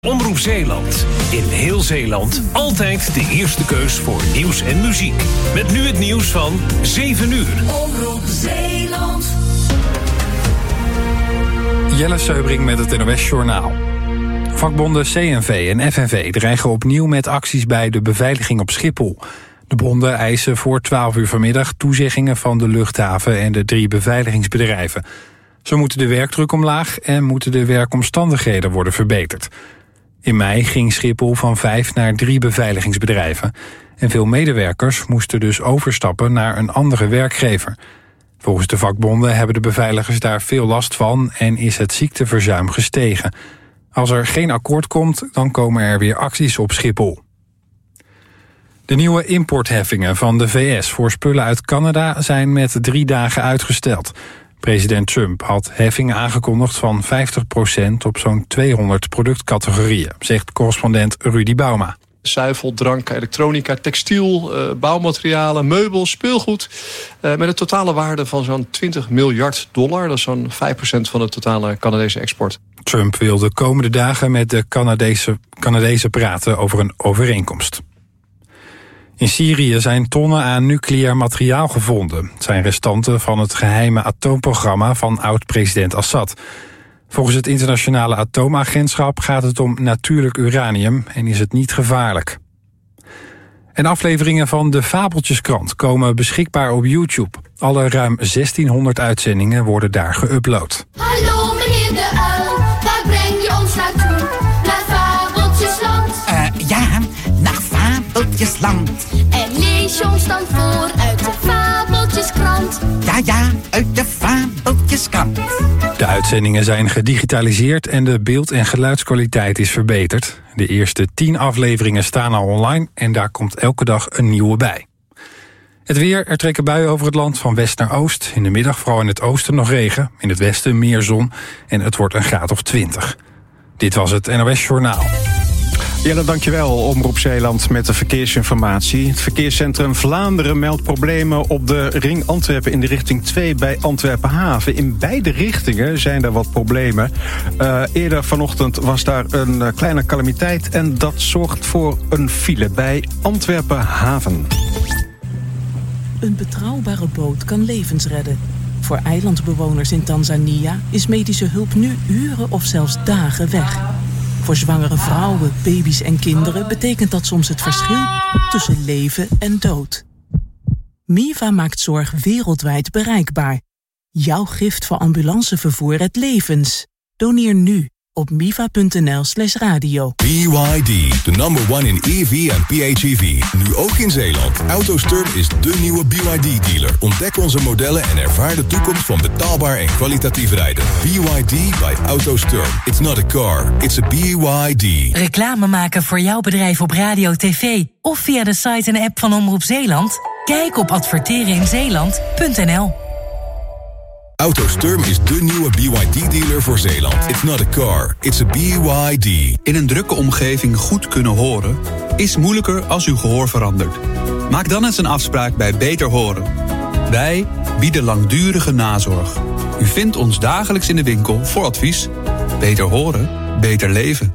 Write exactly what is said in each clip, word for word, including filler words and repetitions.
Omroep Zeeland. In heel Zeeland altijd de eerste keus voor nieuws en muziek. Met nu het nieuws van zeven uur. Omroep Zeeland. Jelle Seubring met het N O S-journaal. Vakbonden C N V en F N V dreigen opnieuw met acties bij de beveiliging op Schiphol. De bonden eisen voor twaalf uur vanmiddag toezeggingen van de luchthaven en de drie beveiligingsbedrijven. Zo moeten de werkdruk omlaag en moeten de werkomstandigheden worden verbeterd. In mei ging Schiphol van vijf naar drie beveiligingsbedrijven. En veel medewerkers moesten dus overstappen naar een andere werkgever. Volgens de vakbonden hebben de beveiligers daar veel last van en is het ziekteverzuim gestegen. Als er geen akkoord komt, dan komen er weer acties op Schiphol. De nieuwe importheffingen van de V S voor spullen uit Canada zijn met drie dagen uitgesteld. President Trump had heffingen aangekondigd van vijftig procent op zo'n tweehonderd productcategorieën, zegt correspondent Rudy Bauma. Zuivel, drank, elektronica, textiel, uh, bouwmaterialen, meubels, speelgoed. Uh, met een totale waarde van zo'n twintig miljard dollar. Dat is zo'n vijf procent van de totale Canadese export. Trump wil de komende dagen met de Canadese, Canadezen praten over een overeenkomst. In Syrië zijn tonnen aan nucleair materiaal gevonden. Het zijn restanten van het geheime atoomprogramma van oud-president Assad. Volgens het internationale atoomagentschap gaat het om natuurlijk uranium en is het niet gevaarlijk. En afleveringen van de Fabeltjeskrant komen beschikbaar op YouTube. Alle ruim zestienhonderd uitzendingen worden daar geüpload. Hallo meneer de Uil, waar breng je ons naartoe? Naar Fabeltjesland. Uh, ja, naar Fabeltjesland. En lees je ons dan voor uit de Fabeltjeskrant? Ja, ja, uit de Fabeltjeskrant. De uitzendingen zijn gedigitaliseerd en de beeld- en geluidskwaliteit is verbeterd. De eerste tien afleveringen staan al online en daar komt elke dag een nieuwe bij. Het weer, er trekken buien over het land van west naar oost. In de middag vooral in het oosten nog regen, in het westen meer zon en het wordt een graad of twintig. Dit was het N O S-journaal. Jelle, dankjewel. Omroep Zeeland met de verkeersinformatie. Het verkeerscentrum Vlaanderen meldt problemen op de ring Antwerpen in de richting twee bij Antwerpen Haven. In beide richtingen zijn er wat problemen. Uh, eerder vanochtend was daar een uh, kleine calamiteit en dat zorgt voor een file bij Antwerpen Haven. Een betrouwbare boot kan levens redden. Voor eilandbewoners in Tanzania is medische hulp nu uren of zelfs dagen weg. Voor zwangere vrouwen, baby's en kinderen betekent dat soms het verschil tussen leven en dood. Miva maakt zorg wereldwijd bereikbaar. Jouw gift voor ambulancevervoer redt levens. Doneer nu op miva.nl slash radio. B Y D, de number one in E V en P H E V. Nu ook in Zeeland. AutoSturm is de nieuwe B Y D-dealer. Ontdek onze modellen en ervaar de toekomst van betaalbaar en kwalitatief rijden. B Y D by AutoSturm. It's not a car, it's a B Y D. Reclame maken voor jouw bedrijf op radio, tv of via de site en app van Omroep Zeeland? Kijk op adverteren in zeeland punt n l. AutoSturm is de nieuwe B Y D-dealer voor Zeeland. It's not a car, it's a B Y D. In een drukke omgeving goed kunnen horen is moeilijker als uw gehoor verandert. Maak dan eens een afspraak bij Beter Horen. Wij bieden langdurige nazorg. U vindt ons dagelijks in de winkel voor advies. Beter horen, beter leven.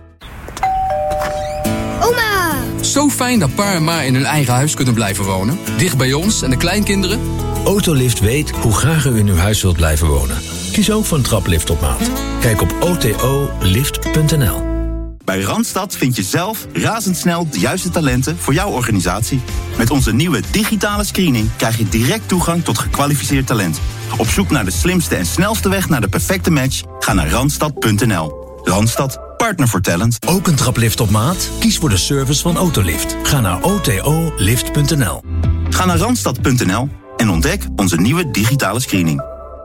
Oma! Zo fijn dat pa en ma in hun eigen huis kunnen blijven wonen. Dicht bij ons en de kleinkinderen. Autolift weet hoe graag u in uw huis wilt blijven wonen. Kies ook voor een traplift op maat. Kijk op o t o lift punt n l. Bij Randstad vind je zelf razendsnel de juiste talenten voor jouw organisatie. Met onze nieuwe digitale screening krijg je direct toegang tot gekwalificeerd talent. Op zoek naar de slimste en snelste weg naar de perfecte match? Ga naar randstad punt n l. Randstad, partner voor talent. Ook een traplift op maat? Kies voor de service van Autolift. Ga naar o t o lift punt n l. Ga naar randstad punt n l. En ontdek onze nieuwe digitale screening.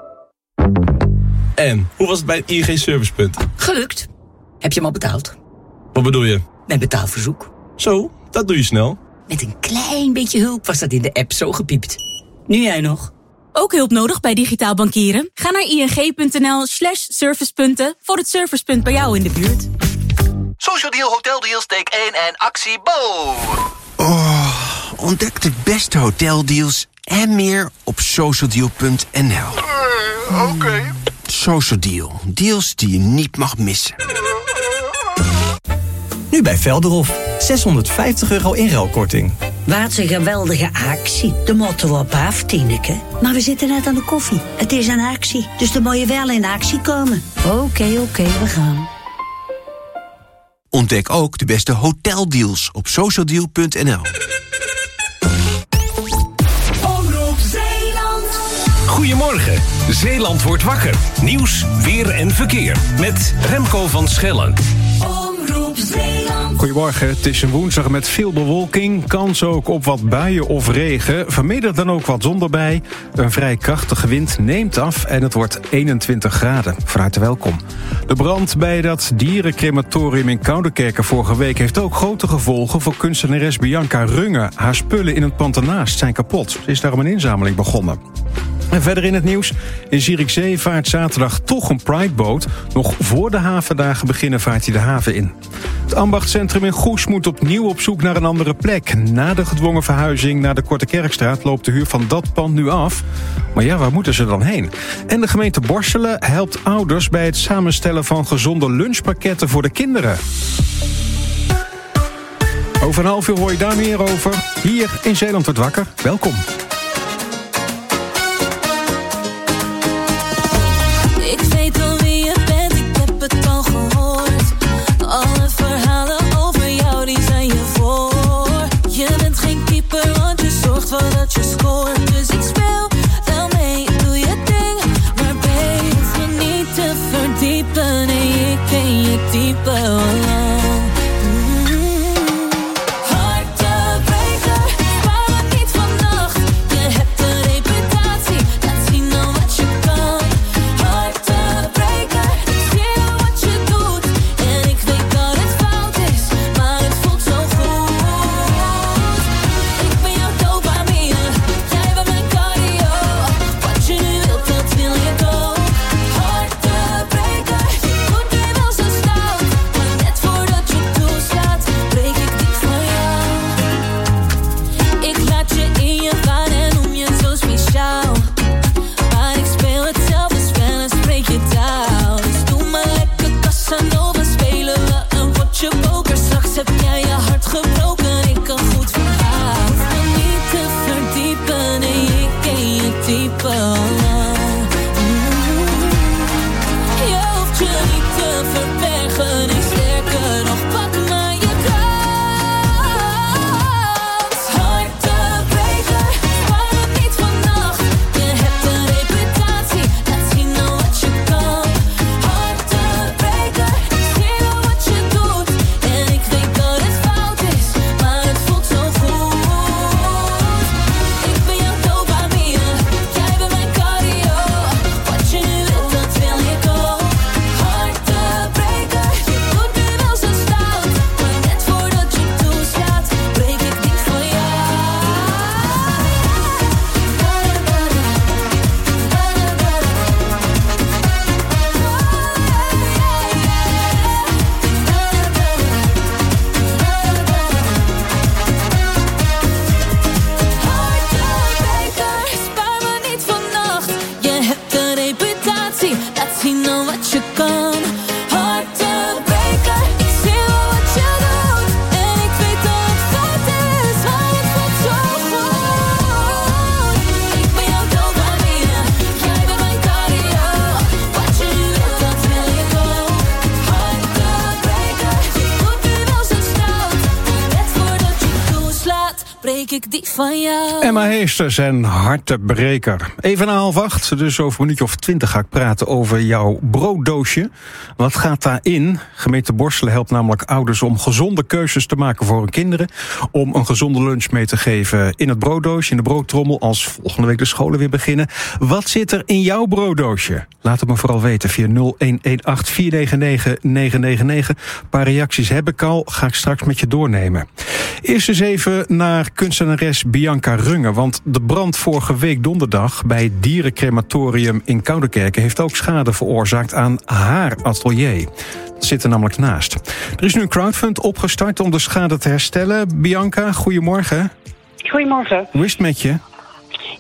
En, hoe was het bij het I N G-servicepunt? Gelukt. Heb je hem al betaald? Wat bedoel je? Mijn betaalverzoek. Zo, dat doe je snel. Met een klein beetje hulp was dat in de app zo gepiept. Nu jij nog. Ook hulp nodig bij digitaal bankieren? Ga naar ing.nl slash servicepunten voor het servicepunt bij jou in de buurt. Social Deal Hotel Deals take één en actie Bo. Oh, ontdek de beste hoteldeals en meer op socialdeal punt n l. Uh, Oké. Okay. Social Deal. Deals die je niet mag missen. Nu bij Velderhof. zeshonderdvijftig euro inruilkorting. Wat een geweldige actie. De motto op af, Tineke. Maar we zitten net aan de koffie. Het is een actie, dus dan moet je wel in actie komen. Oké, okay, oké, okay, we gaan. Ontdek ook de beste hoteldeals op socialdeal punt n l. Goedemorgen, Zeeland wordt wakker. Nieuws, weer en verkeer. Met Remco van Schellen. Omroep Zeeland. Goedemorgen, het is een woensdag met veel bewolking. Kans ook op wat buien of regen. Vanmiddag dan ook wat zon erbij. Een vrij krachtige wind neemt af en het wordt eenentwintig graden. Van harte welkom. De brand bij dat dierencrematorium in Koudekerke vorige week heeft ook grote gevolgen voor kunstenares Bianca Runge. Haar spullen in het pand ernaast zijn kapot. Ze is daarom een inzameling begonnen. En verder in het nieuws. In Zierikzee vaart zaterdag toch een Prideboot. Nog voor de havendagen beginnen vaart hij de haven in. Het ambachtscentrum in Goes moet opnieuw op zoek naar een andere plek. Na de gedwongen verhuizing naar de Korte Kerkstraat loopt de huur van dat pand nu af. Maar ja, waar moeten ze dan heen? En de gemeente Borselen helpt ouders bij het samenstellen van gezonde lunchpakketten voor de kinderen. Over een half uur hoor je daar meer over. Hier in Zeeland wordt wakker. Welkom. Alle verhalen over jou, die zijn je voor. Je bent geen keeper, want je zorgt wel dat je scoort. Dus ik speel wel mee, doe je ding. Maar babe, hoef me niet te verdiepen. Nee, ik ken je type al lang. ik die van jou. Emma Heesters en Hartebreker. Even na half acht, dus over een minuutje of twintig ga ik praten over jouw brooddoosje. Wat gaat daarin? Gemeente Borselen helpt namelijk ouders om gezonde keuzes te maken voor hun kinderen. Om een gezonde lunch mee te geven in het brooddoosje, in de broodtrommel, als volgende week de scholen weer beginnen. Wat zit er in jouw brooddoosje? Laat het me vooral weten via nul een een acht vier negen negen negen negen negen. Een paar reacties heb ik al, ga ik straks met je doornemen. Eerst eens even naar kunstenares Bianca Runge. Want de brand vorige week donderdag bij het dierencrematorium in Koudekerke heeft ook schade veroorzaakt aan haar atelier. Dat zit er namelijk naast. Er is nu een crowdfund opgestart om de schade te herstellen. Bianca, goedemorgen. Goedemorgen. Hoe is het met je?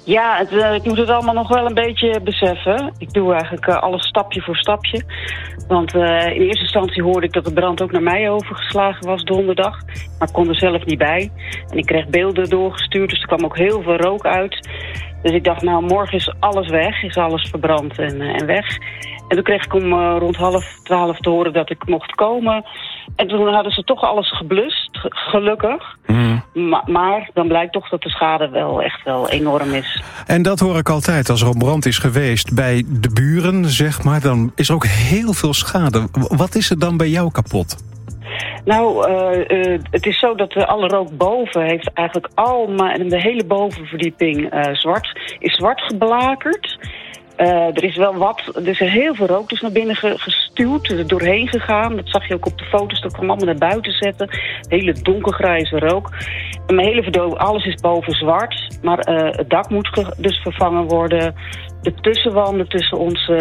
Ja, het, uh, ik moet het allemaal nog wel een beetje beseffen. Ik doe eigenlijk uh, alles stapje voor stapje. Want uh, in eerste instantie hoorde ik dat de brand ook naar mij overgeslagen was donderdag. Maar ik kon er zelf niet bij. En ik kreeg beelden doorgestuurd, dus er kwam ook heel veel rook uit. Dus ik dacht, nou, morgen is alles weg, is alles verbrand en, uh, en weg. En toen kreeg ik om uh, rond half twaalf te horen dat ik mocht komen. En toen hadden ze toch alles geblust, gelukkig. Mm. Ma- maar dan blijkt toch dat de schade wel echt wel enorm is. En dat hoor ik altijd, als er een brand is geweest bij de buren, zeg maar, dan is er ook heel veel schade. Wat is er dan bij jou kapot? Nou, uh, uh, het is zo dat uh, alle rook boven heeft eigenlijk al, maar de hele bovenverdieping uh, zwart, is zwart geblakerd. Uh, er is wel wat, er is heel veel rook dus naar binnen ge, gestuurd, er doorheen gegaan. Dat zag je ook op de foto's, dat kwam allemaal naar buiten zetten. Hele donkergrijze rook. En mijn hele verdoving, alles is boven zwart. Maar uh, het dak moet ge, dus vervangen worden. De tussenwanden tussen onze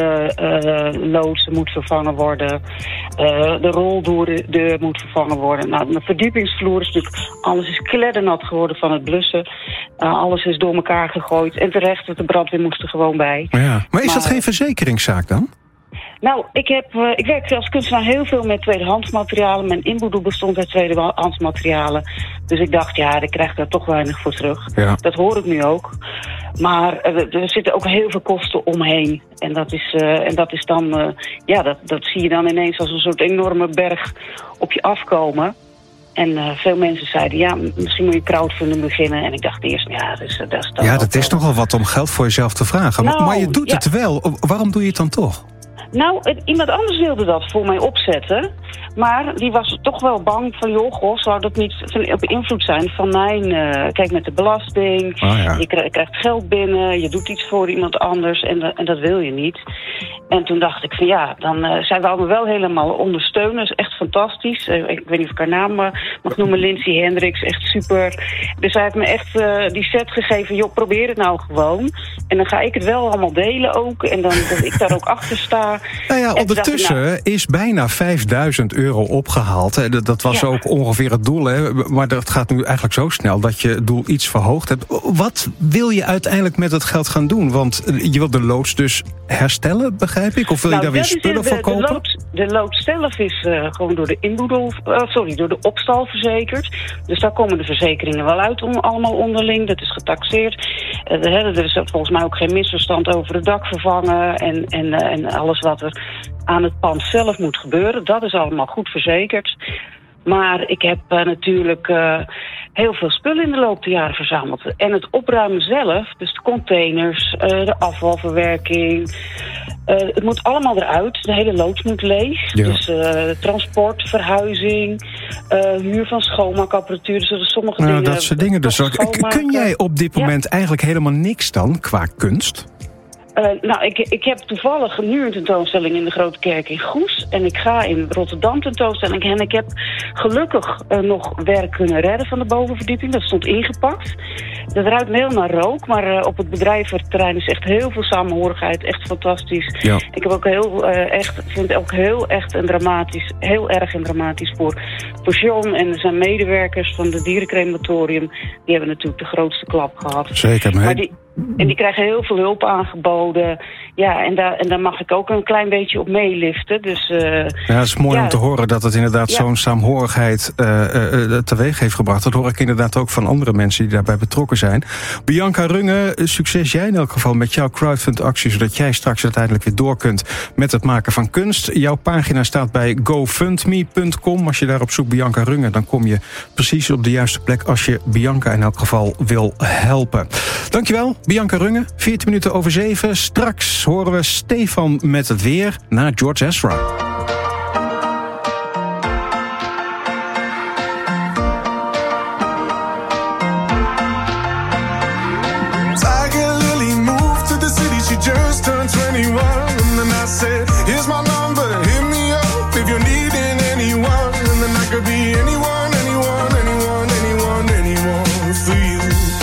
uh, loodsen moet vervangen worden. Uh, de roldeur moet vervangen worden. Nou, de verdiepingsvloer is natuurlijk, alles is kleddernat geworden van het blussen. Uh, alles is door elkaar gegooid. En terecht, want de brandweer moest er gewoon bij. Ja. Maar is maar, dat geen verzekeringszaak dan? Nou, ik, heb, uh, ik werk als kunstenaar heel veel met tweedehands materialen. Mijn inboedel bestond uit tweedehands materialen. Dus ik dacht, ja, ik krijg daar toch weinig voor terug. Ja. Dat hoor ik nu ook. Maar uh, er zitten ook heel veel kosten omheen. En dat is, uh, en dat is dan, uh, ja, dat, dat zie je dan ineens als een soort enorme berg op je afkomen. En uh, veel mensen zeiden, ja, misschien moet je crowdfunding beginnen. En ik dacht eerst, ja, dat is, dat is dan Ja, dat is toch wel wat om geld voor jezelf te vragen. Nou, maar je doet ja. het wel. Waarom doe je het dan toch? Nou, het, iemand anders wilde dat voor mij opzetten. Maar die was toch wel bang van, joh, goh, zou dat niet op invloed zijn van mijn... Uh, kijk, met de belasting, oh ja. je krijgt, krijgt geld binnen, je doet iets voor iemand anders en, de, en dat wil je niet. En toen dacht ik van ja, dan uh, zijn we allemaal wel helemaal ondersteuners, echt fantastisch. Uh, ik weet niet of ik haar naam uh, mag noemen, Lindsay Hendricks, echt super. Dus zij heeft me echt uh, die set gegeven, joh, probeer het nou gewoon. En dan ga ik het wel allemaal delen ook en dan dat ik daar ook achter sta. Nou ja, ondertussen nou, is bijna vijfduizend euro opgehaald. Dat was ja. ook ongeveer het doel, hè? Maar dat gaat nu eigenlijk zo snel dat je het doel iets verhoogd hebt. Wat wil je uiteindelijk met het geld gaan doen? Want je wilt de loods dus herstellen, begrijp ik? Of wil nou, je daar weer spullen voor kopen? De loods, de loods zelf is uh, gewoon door de inboedel, uh, sorry, door de opstal verzekerd. Dus daar komen de verzekeringen wel uit om, allemaal onderling. Dat is getaxeerd. Uh, er is volgens mij ook geen misverstand over het dak vervangen en, en, uh, en alles wat er aan het pand zelf moet gebeuren. Dat is allemaal goed verzekerd. Maar ik heb uh, natuurlijk uh, heel veel spullen in de loop der jaren verzameld. En het opruimen zelf, dus de containers, uh, de afvalverwerking. Uh, het moet allemaal eruit. De hele loods moet leeg. Ja. Dus uh, transport, verhuizing, uh, huur van schoonmaakapparatuur. Dus er sommige nou, dingen... Dat soort dingen dus. Kun jij op dit moment ja. eigenlijk helemaal niks dan qua kunst? Uh, nou, ik, ik heb toevallig nu een tentoonstelling in de Grote Kerk in Goes. En ik ga in Rotterdam tentoonstelling. En ik heb gelukkig uh, nog werk kunnen redden van de bovenverdieping. Dat stond ingepakt. Dat ruikt heel naar rook. Maar uh, op het bedrijventerrein is echt heel veel samenhorigheid. Echt fantastisch. Ja. Ik heb ook heel uh, echt, vind het ook heel echt en dramatisch. Heel erg en dramatisch voor, voor John en zijn medewerkers van het dierencrematorium. Die hebben natuurlijk de grootste klap gehad. Zeker, maar, maar die, En die krijgen heel veel hulp aangeboden. Ja, en daar, en daar mag ik ook een klein beetje op meeliften. Dus, uh, ja, het is mooi ja. om te horen dat het inderdaad ja. zo'n saamhorigheid uh, uh, teweeg heeft gebracht. Dat hoor ik inderdaad ook van andere mensen die daarbij betrokken zijn. Bianca Runge, succes jij in elk geval met jouw crowdfund-actie, zodat jij straks uiteindelijk weer door kunt met het maken van kunst. Jouw pagina staat bij gofundme punt com. Als je daarop zoekt Bianca Runge, dan kom je precies op de juiste plek als je Bianca in elk geval wil helpen. Dankjewel, Bianca Runge. veertien minuten over zeven. Straks horen we Stefan met het weer na George Ezra. Tiger Lily moved to the city, she just turned twenty-one. And then I said, here's my number, hit me up if you're needing anyone. And then I could be anyone, anyone, anyone, anyone, anyone for you.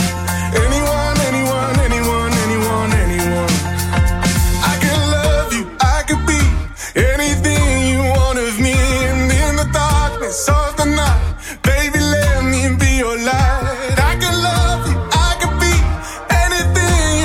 Of the night, baby, let me be your light. I can love you, I can be anything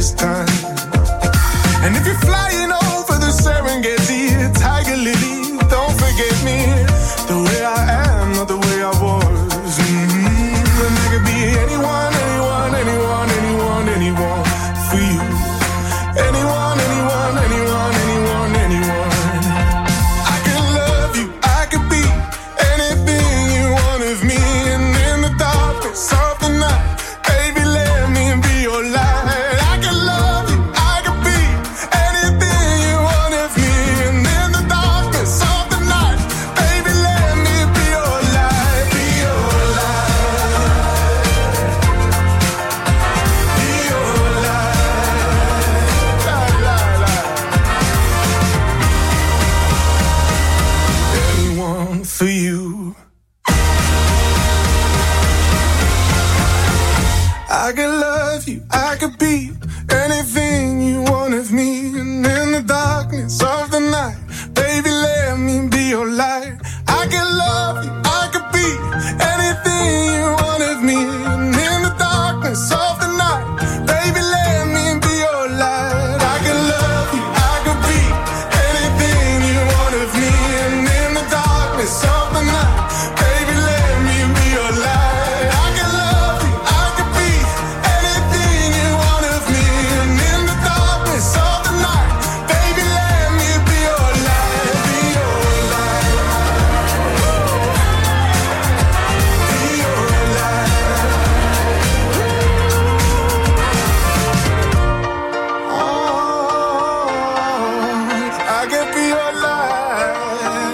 this time. And if you're flying over the Serengeti, Tiger Lily, don't forget me. The way I am, not the way I was. Mm-hmm. And I could be anyone, anyone, anyone, anyone, anyone for you. Anyone, anyone, anyone, anyone, anyone. I can love you, I could be anything you want of me. And in the darkness of the night, baby, let me be your light. I can love you, I could be anything you want of me. And in the darkness of the night, baby, let me be your light. Be your light. Be your light. La, la, la. Anyone for you. I could love you, I could be anything you want of me. And in the darkness of the night, baby, let me be your light. I could love you, I could be anything you want of me. And in the darkness of the night, baby, let me be your light. I could love you, I could be anything you want of me. And in the darkness of the night, baby, let me be your light. I could love you, I could be anything you want of me. And in the darkness of the night, baby, let me be your light. Be your light. Be your light. Oh, I could be your light.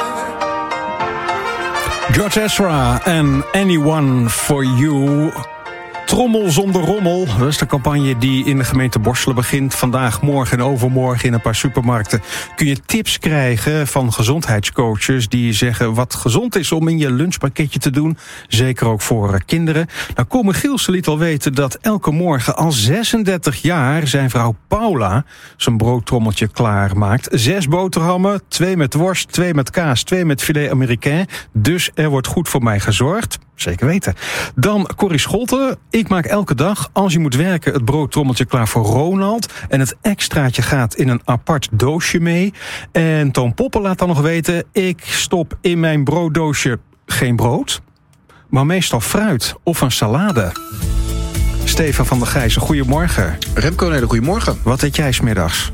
George Ezra en Anyone for You. Trommel zonder rommel. Dat is de campagne die in de gemeente Borselen begint. Vandaag, morgen en overmorgen in een paar supermarkten kun je tips krijgen van gezondheidscoaches die zeggen wat gezond is om in je lunchpakketje te doen. Zeker ook voor kinderen. Nou, Komme Gielsen liet al weten dat elke morgen al zesendertig jaar zijn vrouw Paula zijn broodtrommeltje klaarmaakt. Zes boterhammen, twee met worst, twee met kaas, twee met filet américain. Dus er wordt goed voor mij gezorgd. Zeker weten. Dan Corrie Scholten. Ik maak elke dag, als je moet werken, het broodtrommeltje klaar voor Ronald. En het extraatje gaat in een apart doosje mee. En Toon Poppen laat dan nog weten, ik stop in mijn brooddoosje geen brood, maar meestal fruit of een salade. Steven van der Gijzen, goedemorgen. Remco, een hele goedemorgen. Wat eet jij 's middags?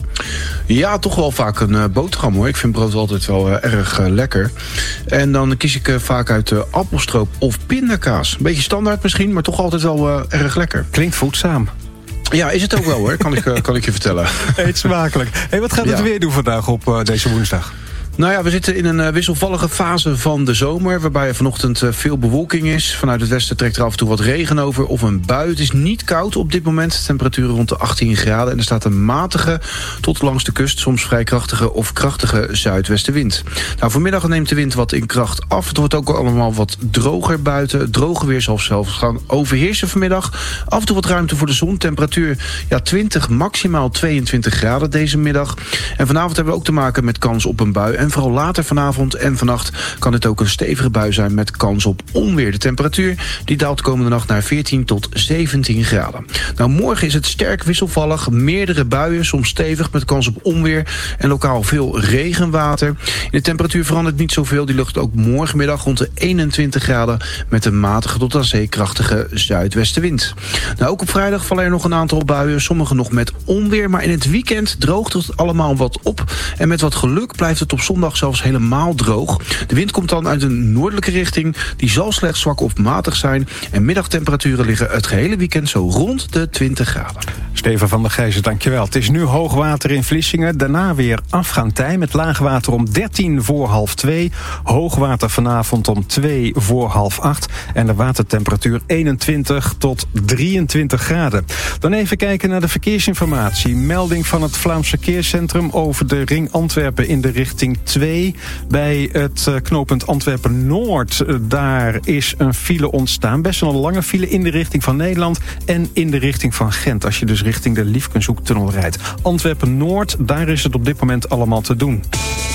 Ja, toch wel vaak een uh, boterham hoor. Ik vind brood altijd wel uh, erg uh, lekker. En dan kies ik uh, vaak uit uh, appelstroop of pindakaas. Een beetje standaard misschien, maar toch altijd wel uh, erg lekker. Klinkt voedzaam. Ja, is het ook wel hoor, kan ik, uh, kan ik je vertellen. Eet smakelijk. Hey, wat gaat het ja. weer doen vandaag op uh, deze woensdag? Nou ja, we zitten in een uh, wisselvallige fase van de zomer, waarbij er vanochtend uh, veel bewolking is. Vanuit het westen trekt er af en toe wat regen over of een bui. Het is niet koud op dit moment. Temperaturen rond de achttien graden. En er staat een matige tot langs de kust, soms vrij krachtige of krachtige zuidwestenwind. Nou, vanmiddag neemt de wind wat in kracht af. Het wordt ook allemaal wat droger buiten. Droge weer zal zelfs gaan overheersen vanmiddag. Af en toe wat ruimte voor de zon. Temperatuur ja, twintig, maximaal tweeëntwintig graden deze middag. En vanavond hebben we ook te maken met kans op een bui. En vooral later vanavond en vannacht kan het ook een stevige bui zijn met kans op onweer. De temperatuur die daalt komende nacht naar veertien tot zeventien graden. Nou, morgen is het sterk wisselvallig. Meerdere buien, soms stevig met kans op onweer. En lokaal veel regenwater. In de temperatuur verandert niet zoveel. Die ligt ook morgenmiddag rond de eenentwintig graden met een matige tot aan zee krachtige zuidwestenwind. Nou, ook op vrijdag vallen er nog een aantal buien. Sommige nog met onweer. Maar in het weekend droogt het allemaal wat op. En met wat geluk blijft het op zondag zelfs helemaal droog. De wind komt dan uit een noordelijke richting. Die zal slechts zwak of matig zijn. En middagtemperaturen liggen het gehele weekend zo rond de twintig graden. Steven van der Gijzen, dankjewel. Het is nu hoogwater in Vlissingen. Daarna weer afgaantij met laagwater om dertien voor half twee. Hoogwater vanavond om twee voor half acht. En de watertemperatuur eenentwintig tot drieëntwintig graden. Dan even kijken naar de verkeersinformatie. Melding van het Vlaams Verkeerscentrum over de ring Antwerpen in de richting twee. Bij het knooppunt Antwerpen-Noord, daar is een file ontstaan. Best wel een lange file in de richting van Nederland en in de richting van Gent. Als je dus richting de Liefkenshoektunnel rijdt. Antwerpen-Noord, daar is het op dit moment allemaal te doen.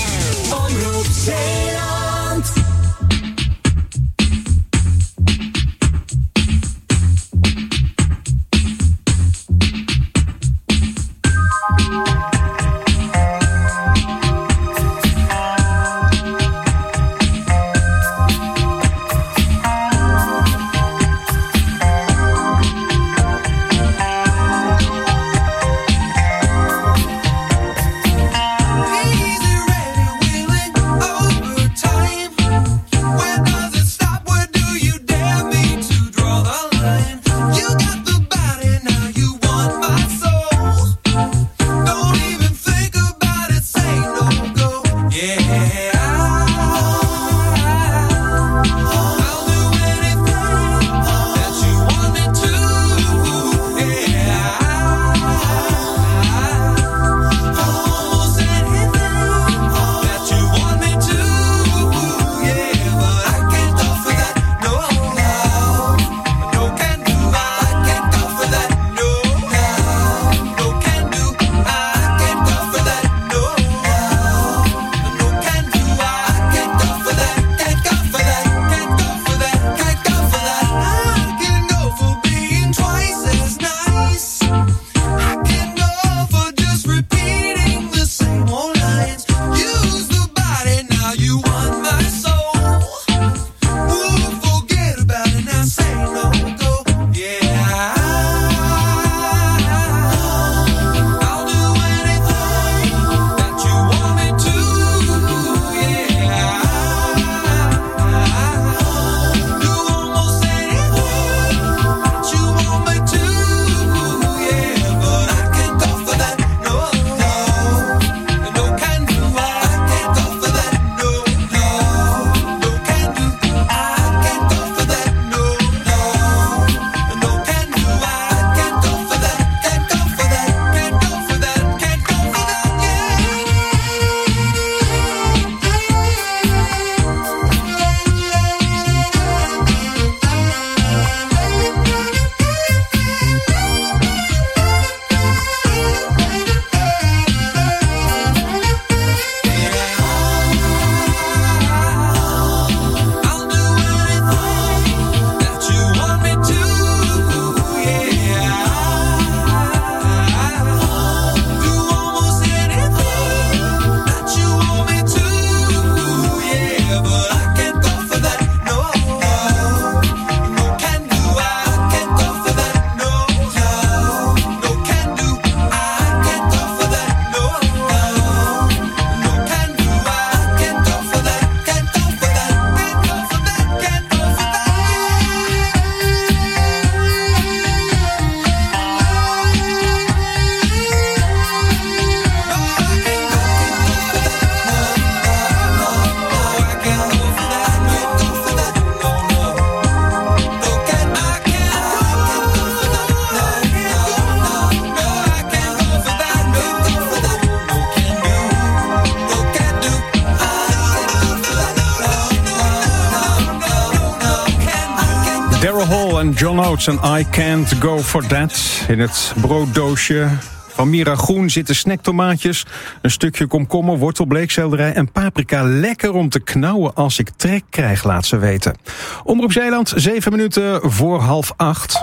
Omroep Zeeland. Paul en John Oates en I Can't Go For That. In het brooddoosje van Mira Groen zitten snacktomaatjes, een stukje komkommer, wortel, bleekselderij en paprika. Lekker om te knauwen als ik trek krijg, laat ze weten. Omroep Zeeland, zeven minuten voor half acht.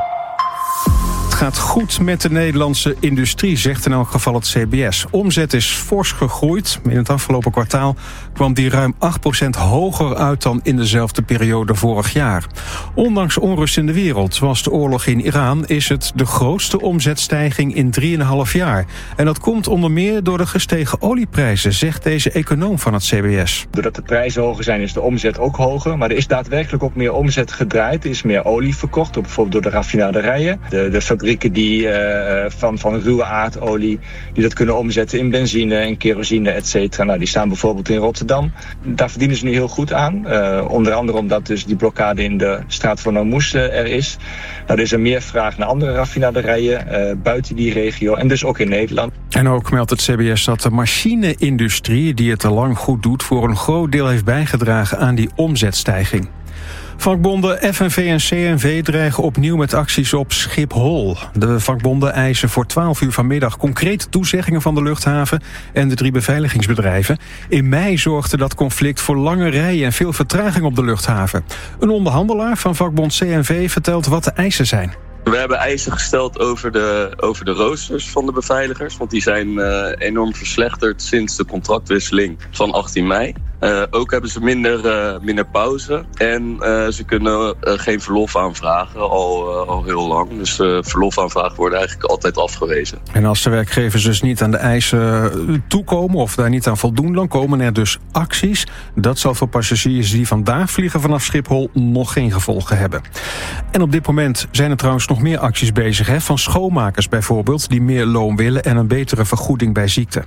Het gaat goed met de Nederlandse industrie, zegt in elk geval het C B S. Omzet is fors gegroeid. In het afgelopen kwartaal kwam die ruim acht procent hoger uit dan in dezelfde periode vorig jaar. Ondanks onrust in de wereld, zoals de oorlog in Iran, is het de grootste omzetstijging in drieënhalf jaar. En dat komt onder meer door de gestegen olieprijzen, zegt deze econoom van het C B S. Doordat de prijzen hoger zijn, is de omzet ook hoger. Maar er is daadwerkelijk ook meer omzet gedraaid. Er is meer olie verkocht, bijvoorbeeld door de raffinaderijen. De, de fabrieken die uh, van, van ruwe aardolie, die dat kunnen omzetten in benzine en kerosine, et cetera. Nou, die staan bijvoorbeeld in Rotterdam. Daar verdienen ze nu heel goed aan. Uh, onder andere omdat dus die blokkade in de straat van Hormuz uh, er is. Nou, er is er meer vraag naar andere raffinaderijen uh, buiten die regio en dus ook in Nederland. En ook meldt het C B S dat de machine-industrie, die het al lang goed doet, voor een groot deel heeft bijgedragen aan die omzetstijging. Vakbonden F N V en C N V dreigen opnieuw met acties op Schiphol. De vakbonden eisen voor twaalf uur vanmiddag concrete toezeggingen van de luchthaven en de drie beveiligingsbedrijven. In mei zorgde dat conflict voor lange rijen en veel vertraging op de luchthaven. Een onderhandelaar van vakbond C N V vertelt wat de eisen zijn. We hebben eisen gesteld over de, over de roosters van de beveiligers. Want die zijn uh, enorm verslechterd sinds de contractwisseling van achttien mei. Uh, ook hebben ze minder, uh, minder pauze. En uh, ze kunnen uh, geen verlof aanvragen, al, uh, al heel lang. Dus uh, verlofaanvragen worden eigenlijk altijd afgewezen. En als de werkgevers dus niet aan de eisen toekomen of daar niet aan voldoen, dan komen er dus acties. Dat zal voor passagiers die vandaag vliegen vanaf Schiphol nog geen gevolgen hebben. En op dit moment zijn er trouwens nog meer acties bezig, hè? Van schoonmakers bijvoorbeeld, die meer loon willen en een betere vergoeding bij ziekte.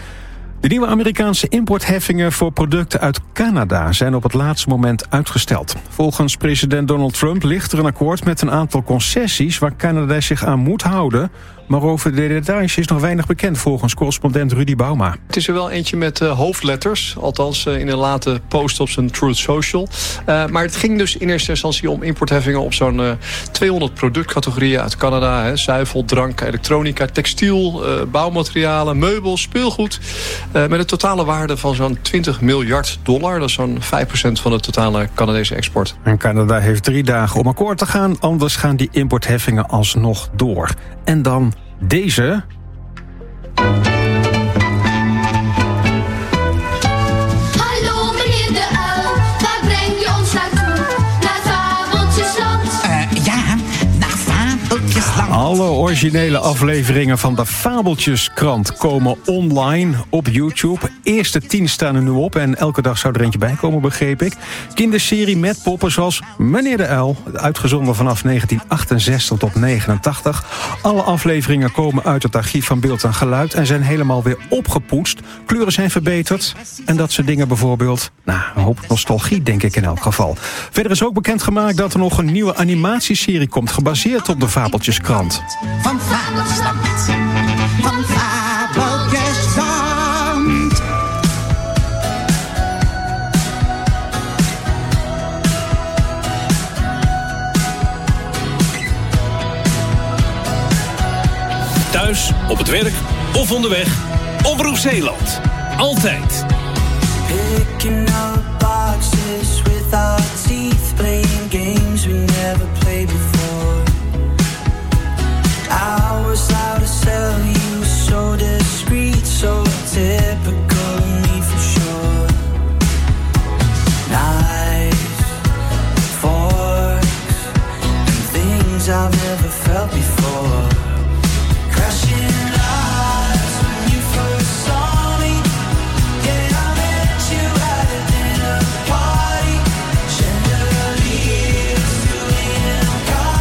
De nieuwe Amerikaanse importheffingen voor producten uit Canada zijn op het laatste moment uitgesteld. Volgens president Donald Trump ligt er een akkoord met een aantal concessies waar Canada zich aan moet houden. Maar over de details is nog weinig bekend volgens correspondent Rudy Bauma. Het is er wel eentje met uh, hoofdletters, althans uh, in een late post op zijn Truth Social. Uh, maar het ging dus in eerste instantie om importheffingen op zo'n uh, tweehonderd productcategorieën uit Canada. Hè, zuivel, drank, elektronica, textiel, uh, bouwmaterialen, meubels, speelgoed. Uh, met een totale waarde van zo'n twintig miljard dollar. Dat is zo'n vijf procent van de totale Canadese export. En Canada heeft drie dagen om akkoord te gaan, anders gaan die importheffingen alsnog door. En dan deze. Hallo meneer de uil, waar breng je ons naartoe? Naar Fabeltjesland. Uh, ja, naar Fabeltjesland. Alle originele afleveringen van de Fabeltjeskrant komen online op YouTube. Eerste tien staan er nu op en elke dag zou er eentje bij komen, begreep ik. Kinderserie met poppen zoals Meneer de Uil, uitgezonden vanaf negentien achtenzestig tot negenentachtig. Alle afleveringen komen uit het archief van Beeld en Geluid en zijn helemaal weer opgepoetst. Kleuren zijn verbeterd en dat soort dingen bijvoorbeeld. Nou, een hoop nostalgie denk ik in elk geval. Verder is ook bekendgemaakt dat er nog een nieuwe animatieserie komt, gebaseerd op de Fabeltjeskrant. Van Fabeltjesland, van Fabeltjesland. Thuis, op het werk of onderweg. Omroep Zeeland. Altijd. Picking up boxes with our teeth, playing games we never played before. I was out to sell you, so discreet, so typical of me for sure. Knives, forks, and things I've never felt before. Crashing lights when you first saw me. Yeah, I met you at a dinner party. Chandeliers, Julian Carter.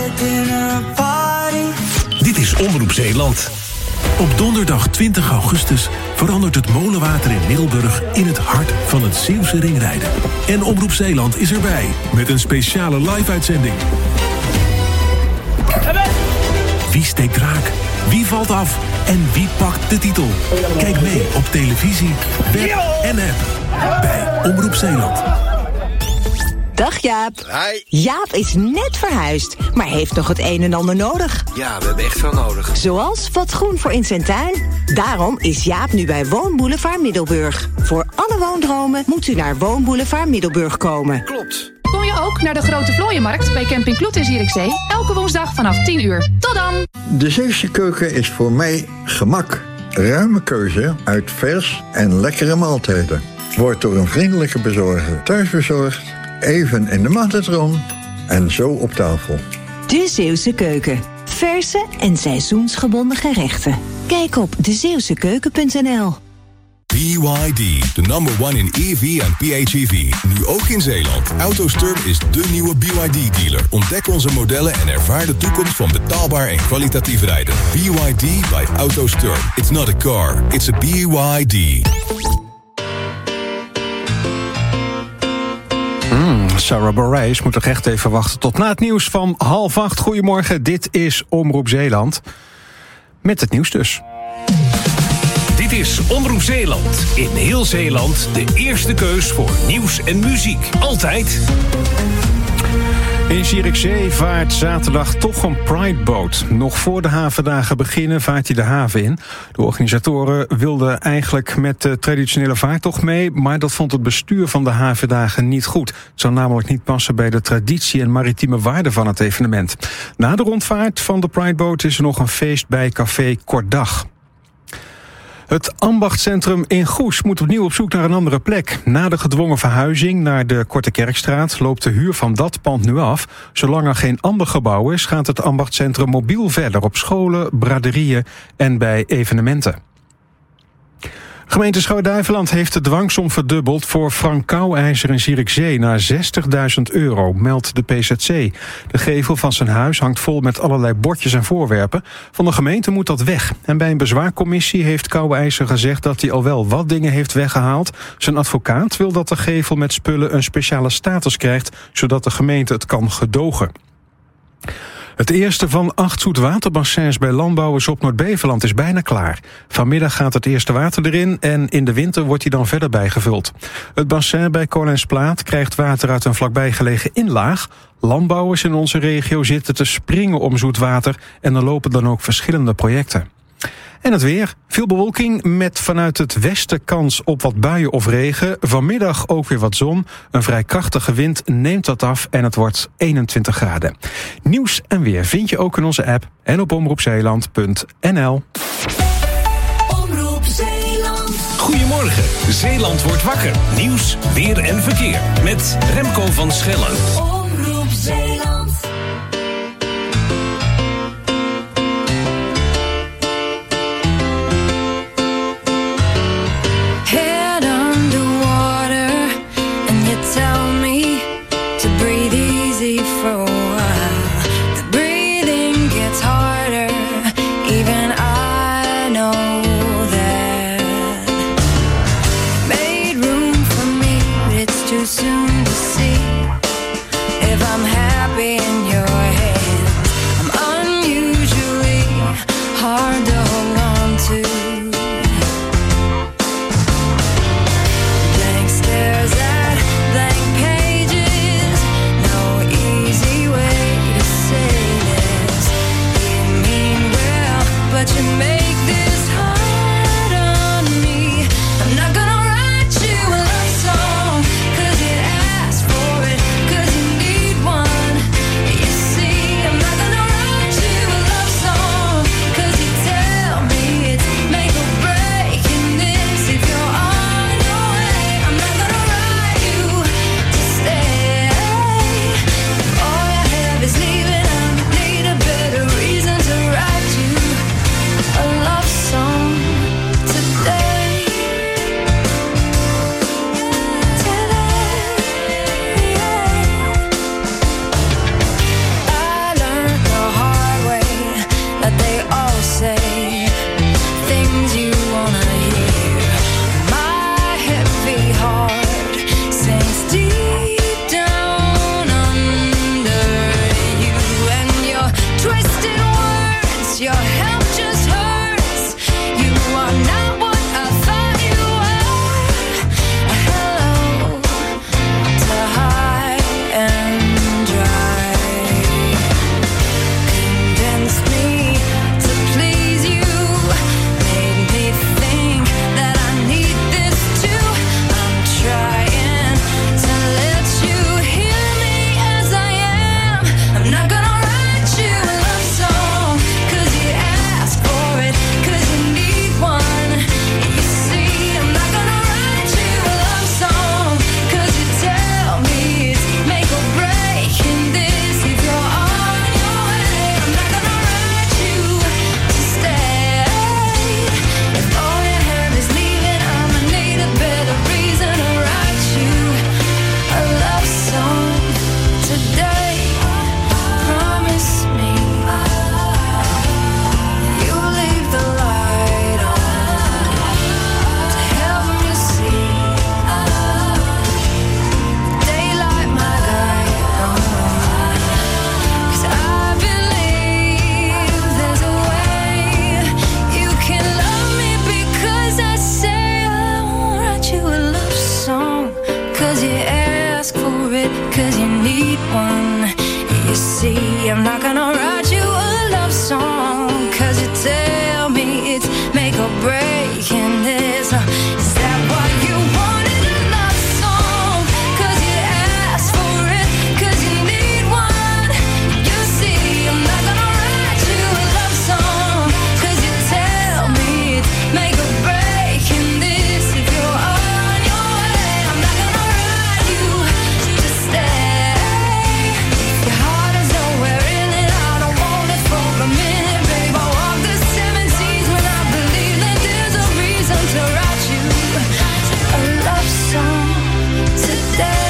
dinner party. Dit is Omroep Zeeland. Op donderdag twintig augustus verandert het molenwater in Middelburg in het hart van het Zeeuwse ringrijden. En Omroep Zeeland is erbij met een speciale live-uitzending. Wie steekt raak? Wie valt af? En wie pakt de titel? Kijk mee op televisie, web en app bij Omroep Zeeland. Dag Jaap. Hi. Jaap is net verhuisd, maar heeft nog het een en ander nodig. Ja, we hebben echt veel nodig. Zoals wat groen voor in zijn tuin. Daarom is Jaap nu bij Woonboulevard Middelburg. Voor alle woondromen moet u naar Woonboulevard Middelburg komen. Klopt. Kom je ook naar de Grote Vlooienmarkt bij Camping Kloet in Zierikzee? Elke woensdag vanaf tien uur. Tot dan! De Zeeuwse keuken is voor mij gemak. Ruime keuze uit vers en lekkere maaltijden. Wordt door een vriendelijke bezorger thuisbezorgd, even in de magnetron en zo op tafel. De Zeeuwse keuken. Verse en seizoensgebonden gerechten. Kijk op de zeeuwse keuken punt n l. B Y D, de number one in E V en P H E V. Nu ook in Zeeland. AutoSturm is de nieuwe B Y D-dealer. Ontdek onze modellen en ervaar de toekomst van betaalbaar en kwalitatief rijden. B Y D by AutoSturm. It's not a car, it's a B Y D. Mm, Sarah Bareilles moet toch echt even wachten tot na het nieuws van half acht. Goedemorgen, dit is Omroep Zeeland. Met het nieuws dus. Dit is Omroep Zeeland. In heel Zeeland de eerste keus voor nieuws en muziek. Altijd. In Zierikzee vaart zaterdag toch een Pride-boot. Nog voor de havendagen beginnen vaart hij de haven in. De organisatoren wilden eigenlijk met de traditionele vaartocht mee, maar dat vond het bestuur van de havendagen niet goed. Het zou namelijk niet passen bij de traditie en maritieme waarde van het evenement. Na de rondvaart van de Pride-boot is er nog een feest bij Café Kordag. Het Ambachtcentrum in Goes moet opnieuw op zoek naar een andere plek. Na de gedwongen verhuizing naar de Korte Kerkstraat loopt de huur van dat pand nu af. Zolang er geen ander gebouw is, gaat het Ambachtcentrum mobiel verder op scholen, braderieën en bij evenementen. Gemeente Schouwen-Duiveland heeft de dwangsom verdubbeld voor Frank Kouwijzer in Zierikzee naar zestigduizend euro, meldt de P Z C. De gevel van zijn huis hangt vol met allerlei bordjes en voorwerpen. Van de gemeente moet dat weg. En bij een bezwaarcommissie heeft Kouwijzer gezegd dat hij al wel wat dingen heeft weggehaald. Zijn advocaat wil dat de gevel met spullen een speciale status krijgt, zodat de gemeente het kan gedogen. Het eerste van acht zoetwaterbassins bij landbouwers op Noord-Beveland is bijna klaar. Vanmiddag gaat het eerste water erin en in de winter wordt hij dan verder bijgevuld. Het bassin bij Koningsplaat krijgt water uit een vlakbij gelegen inlaag. Landbouwers in onze regio zitten te springen om zoetwater en er lopen dan ook verschillende projecten. En het weer. Veel bewolking met vanuit het westen kans op wat buien of regen. Vanmiddag ook weer wat zon. Een vrij krachtige wind neemt dat af en het wordt eenentwintig graden. Nieuws en weer vind je ook in onze app en op omroepzeeland punt n l. Omroep Zeeland. Goedemorgen. Zeeland wordt wakker. Nieuws, weer en verkeer. Met Remco van Schellen. Omroep Zeeland. Soon to see if I'm happy I'm not gonna write you a love song, cause you tell me it's make or break, and there's a, is that why you wanted a love song? Cause you asked for it, cause you need one. You see, I'm not gonna write you a love song, cause you tell me it's make or break, and this, if you're on your way, I'm not gonna write you to stay. Your heart is nowhere in it, I don't want it for a minute, babe. I walk the seven seas when I believe that there's a reason to write you a love song today.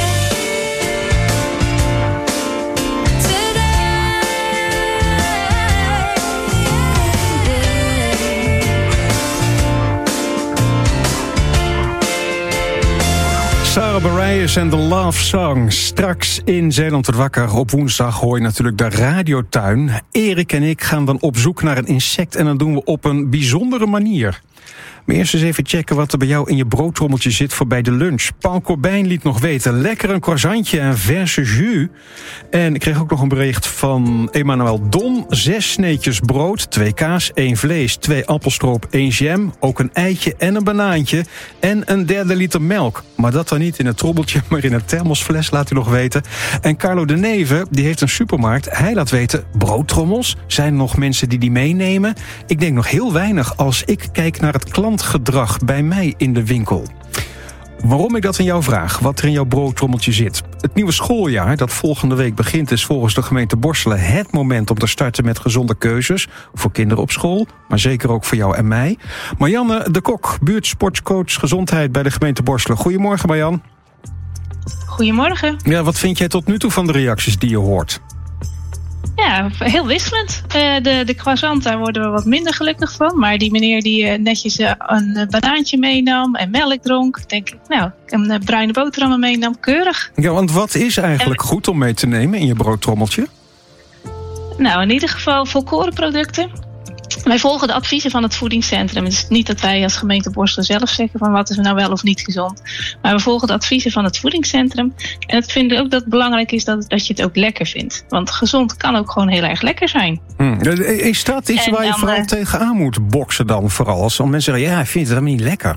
Sarah Bareilles en The Love Song. Straks in Zeeland wordt wakker. Op woensdag hoor je natuurlijk de radiotuin. Erik en ik gaan dan op zoek naar een insect en dat doen we op een bijzondere manier. Maar eerst eens even checken wat er bij jou in je broodtrommeltje zit voor bij de lunch. Paul Corbijn liet nog weten, lekker een croissantje en verse jus. En ik kreeg ook nog een bericht van Emmanuel Don. Zes sneetjes brood, twee kaas, één vlees, twee appelstroop, één jam. Ook een eitje en een banaantje. En een derde liter melk. Maar dat dan niet in het trobbeltje, maar in een thermosfles, laat u nog weten. En Carlo de Neve, die heeft een supermarkt. Hij laat weten, broodtrommels, zijn er nog mensen die die meenemen? Ik denk nog heel weinig als ik kijk naar het klantgedrag bij mij in de winkel. Waarom ik dat aan jou vraag, wat er in jouw broodtrommeltje zit. Het nieuwe schooljaar dat volgende week begint is volgens de gemeente Borselen het moment om te starten met gezonde keuzes. Voor kinderen op school, maar zeker ook voor jou en mij. Marianne de Kok, buurtsportcoach gezondheid bij de gemeente Borselen. Goedemorgen Marjan. Goedemorgen. Ja, wat vind jij tot nu toe van de reacties die je hoort? Ja, heel wisselend. Uh, de, de croissant, daar worden we wat minder gelukkig van. Maar die meneer die uh, netjes uh, een uh, banaantje meenam en melk dronk, denk ik, nou, een uh, bruine boterhammen meenam, keurig. Ja, want wat is eigenlijk en, goed om mee te nemen in je broodtrommeltje? Nou, in ieder geval volkorenproducten. Wij volgen de adviezen van het voedingscentrum. Het is niet dat wij als gemeente Borselen zelf zeggen van wat is nou wel of niet gezond. Maar we volgen de adviezen van het voedingscentrum. En het vinden ook dat het belangrijk is dat, dat je het ook lekker vindt. Want gezond kan ook gewoon heel erg lekker zijn. Hmm. Is dat iets en waar je vooral uh, tegenaan moet boksen dan vooral? Als mensen zeggen, ja, ik vind het helemaal niet lekker.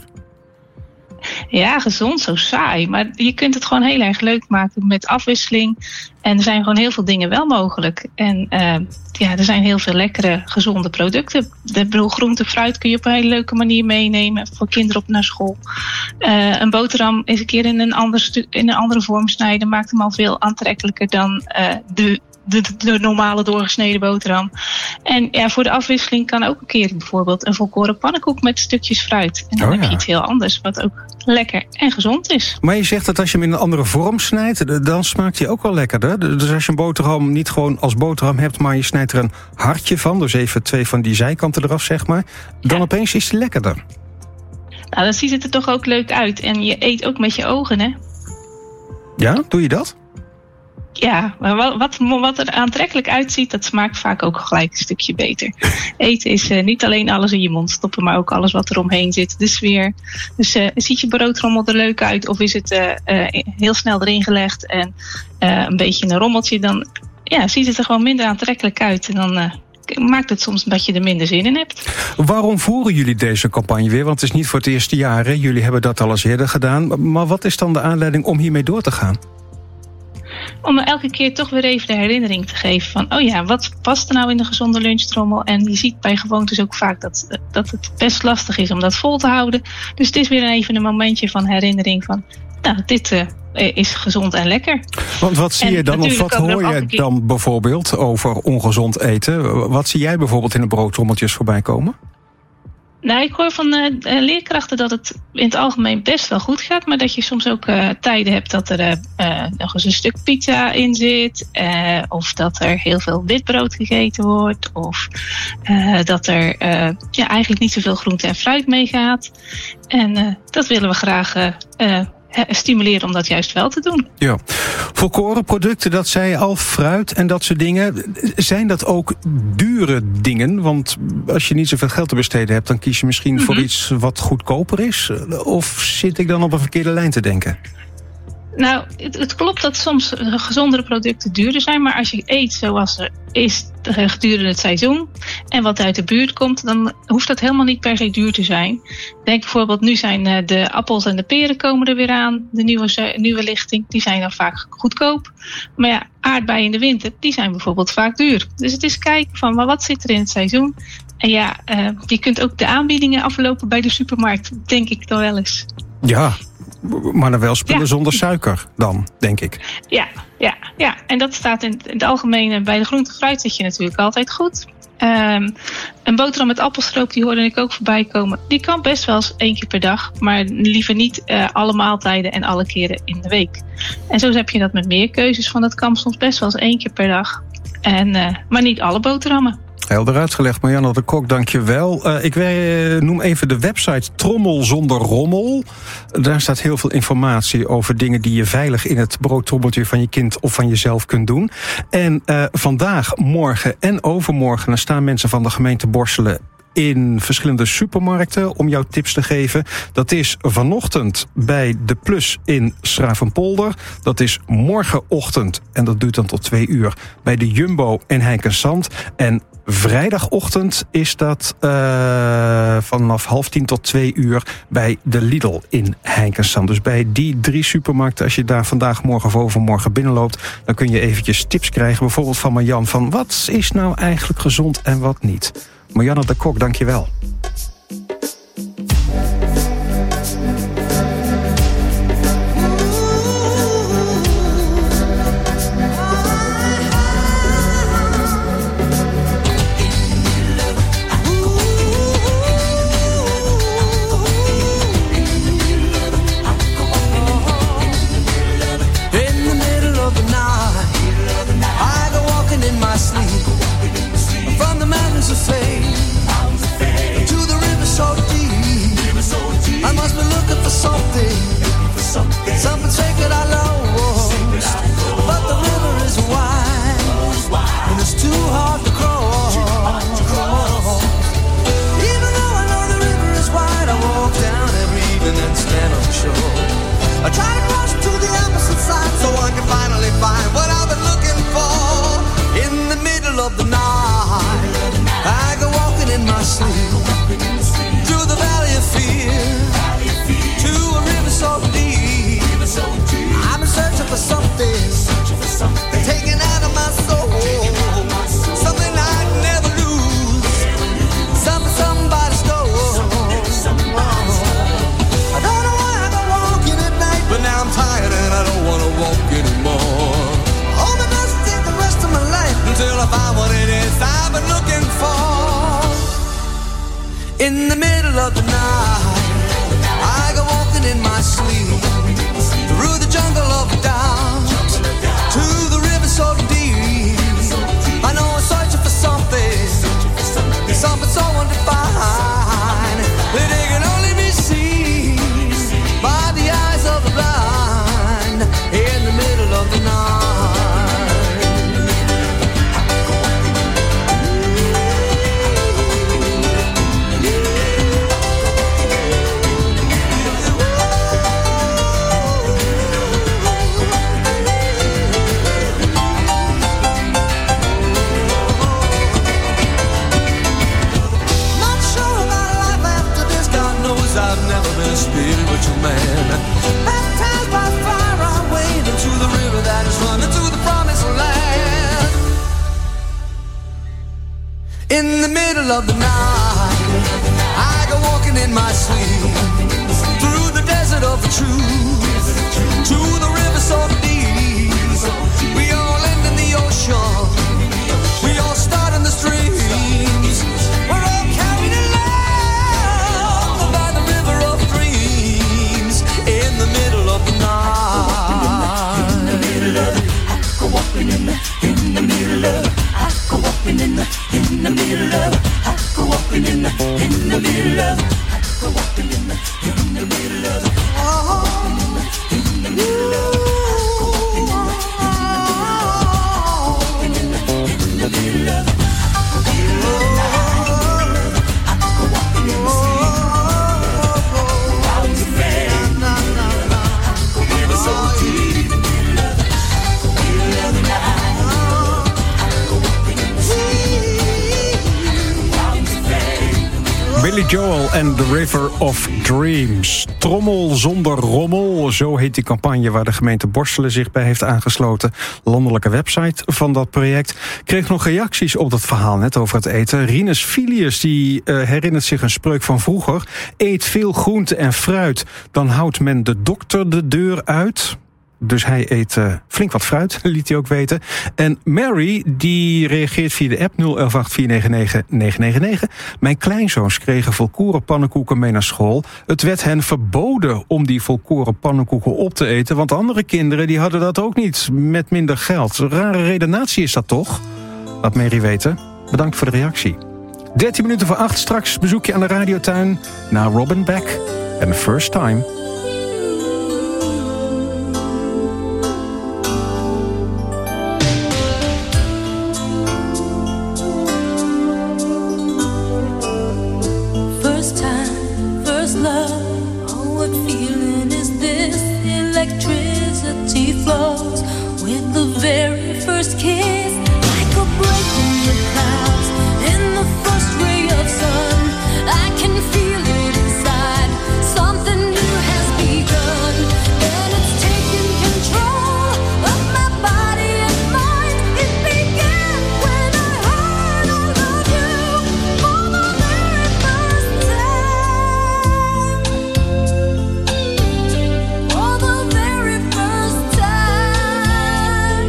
Ja, gezond, zo saai. Maar je kunt het gewoon heel erg leuk maken met afwisseling. En er zijn gewoon heel veel dingen wel mogelijk. En uh, ja, er zijn heel veel lekkere, gezonde producten. De groente, fruit kun je op een hele leuke manier meenemen. Voor kinderen op naar school. Uh, een boterham eens een keer in een, ander stu- in een andere vorm snijden. Maakt hem al veel aantrekkelijker dan uh, de... De, de normale doorgesneden boterham. En ja, voor de afwisseling kan ook een keer bijvoorbeeld een volkoren pannenkoek met stukjes fruit. En dan oh, heb je ja. iets heel anders, wat ook lekker en gezond is. Maar je zegt dat als je hem in een andere vorm snijdt, dan smaakt hij ook wel lekkerder. Dus als je een boterham niet gewoon als boterham hebt, maar je snijdt er een hartje van, dus even twee van die zijkanten eraf, zeg maar, dan ja. opeens is hij lekkerder. Nou, dan ziet het er toch ook leuk uit. En je eet ook met je ogen, hè? Ja, doe je dat? Ja, maar wat, wat, wat er aantrekkelijk uitziet, dat smaakt vaak ook gelijk een stukje beter. Eten is uh, niet alleen alles in je mond stoppen, maar ook alles wat er omheen zit. De sfeer. Dus uh, ziet je broodrommel er leuk uit of is het uh, uh, heel snel erin gelegd en uh, een beetje een rommeltje, dan ja, ziet het er gewoon minder aantrekkelijk uit. En dan uh, maakt het soms dat je er minder zin in hebt. Waarom voeren jullie deze campagne weer? Want het is niet voor het eerste jaar, hè? Jullie hebben dat al eens eerder gedaan. Maar wat is dan de aanleiding om hiermee door te gaan? Om elke keer toch weer even de herinnering te geven van, oh ja, wat past er nou in de gezonde lunchtrommel? En je ziet bij gewoontes ook vaak dat, dat het best lastig is om dat vol te houden. Dus het is weer even een momentje van herinnering van, nou, dit uh, is gezond en lekker. Want wat zie en je dan, of wat hoor je keer... dan bijvoorbeeld over ongezond eten? Wat zie jij bijvoorbeeld in de broodtrommeltjes voorbij komen? Nou, ik hoor van uh, leerkrachten dat het in het algemeen best wel goed gaat, maar dat je soms ook uh, tijden hebt dat er uh, uh, nog eens een stuk pizza in zit, uh, of dat er heel veel witbrood gegeten wordt, of uh, dat er uh, ja, eigenlijk niet zoveel groente en fruit meegaat. En uh, dat willen we graag uh, uh, stimuleren om dat juist wel te doen. Ja. Volkorenproducten, dat zei je al, fruit en dat soort dingen. Zijn dat ook dure dingen? Want als je niet zoveel geld te besteden hebt, dan kies je misschien mm-hmm. voor iets wat goedkoper is. Of zit ik dan op een verkeerde lijn te denken? Nou, het, het klopt dat soms gezondere producten duurder zijn. Maar als je eet zoals er is gedurende het seizoen en wat uit de buurt komt, dan hoeft dat helemaal niet per se duur te zijn. Denk bijvoorbeeld, nu zijn de appels en de peren komen er weer aan. De nieuwe, nieuwe lichting, die zijn dan vaak goedkoop. Maar ja, aardbeien in de winter, die zijn bijvoorbeeld vaak duur. Dus het is kijken van, maar wat zit er in het seizoen? En ja, uh, je kunt ook de aanbiedingen aflopen bij de supermarkt, denk ik dan wel eens. Ja, maar dan wel spullen ja. zonder suiker dan, denk ik. Ja, ja, ja. En dat staat in het algemeen, bij de groente en fruit zit je natuurlijk altijd goed. Um, een boterham met appelstroop, die hoorde ik ook voorbij komen. Die kan best wel eens één keer per dag, maar liever niet uh, alle maaltijden en alle keren in de week. En zo heb je dat met meer keuzes, van dat kan soms best wel eens één keer per dag. En, uh, maar niet alle boterhammen. Helder uitgelegd, Marianne de Kok, dank je wel. Uh, ik uh, noem even de website Trommel zonder rommel. Daar staat heel veel informatie over dingen die je veilig in het broodtrommeltje van je kind of van jezelf kunt doen. En uh, vandaag, morgen en overmorgen dan staan mensen van de gemeente Borselen in verschillende supermarkten om jou tips te geven. Dat is vanochtend bij De Plus in Schravenpolder. Dat is morgenochtend, en dat duurt dan tot twee uur, bij de Jumbo in Heikensand. En vrijdagochtend is dat uh, vanaf half tien tot twee uur bij de Lidl in Heikensand. Dus bij die drie supermarkten, als je daar vandaag, morgen of overmorgen binnenloopt, dan kun je eventjes tips krijgen, bijvoorbeeld van Marjan, van wat is nou eigenlijk gezond en wat niet. Marianne de Kok, dank je wel. Something sacred I lost, but the river is wide, and it's too hard to cross. Even though I know the river is wide, I walk down every evening and stand on the shore. I try to cross to the opposite side so I can finally find what I've been looking for. In the middle of the night, I go walking in my sleep through the valley of fear to a river so deep. I've been searching for something, taken out of my soul, something I'd never lose, something somebody stole. I don't know why I go walking at night, but now I'm tired and I don't want to walk anymore. Oh, I must take the rest of my life until I find what it is I've been looking for. In the middle of the night, I go walking in my sleep through the jungle of doubt to the river so deep. I know I'm searching for something, something so undefined that it can only be seen by the eyes of the blind. In the middle of the night. I've never been a spiritual man, baptized by fire, I wade into the river that is running to the promised land. In the middle of the night, I go walking in my sleep through the desert of the truth to the river so deep. We all end in the ocean, we all start in the streams. We're all carried along by the river of dreams. In the middle of the night, in the middle of it, I go walking in the, in the middle of it, I go walking in the, in the middle of it, I go walking in the, in the middle of it, I go walking in the, in the middle of it, oh, in the middle of it, I go walking in the, in the middle of it, in the middle of it. So deep. Billy Joel en The River of Dreams. Trommel zonder rommel, zo heet die campagne waar de gemeente Borselen zich bij heeft aangesloten. Landelijke website van dat project. Kreeg nog reacties op dat verhaal net over het eten. Rinus Filius die uh, herinnert zich een spreuk van vroeger. Eet veel groente en fruit, dan houdt men de dokter de deur uit. Dus hij eet uh, flink wat fruit, liet hij ook weten. En Mary, die reageert via de app nul elf acht vier negen negen negen negen negen. Mijn kleinzoons kregen volkoren pannenkoeken mee naar school. Het werd hen verboden om die volkoren pannenkoeken op te eten, want andere kinderen die hadden dat ook niet, met minder geld. Rare redenatie is dat toch? Laat Mary weten. Bedankt voor de reactie. dertien minuten voor acht, straks bezoekje aan de radiotuin naar Robin Beck en The First Time. Flows with the very first kiss, like a break in the clouds, in the first ray of sun. I can feel it inside, something new has begun, and it's taking control of my body and mind. It began when I heard I love you for the very first time. For the very first time.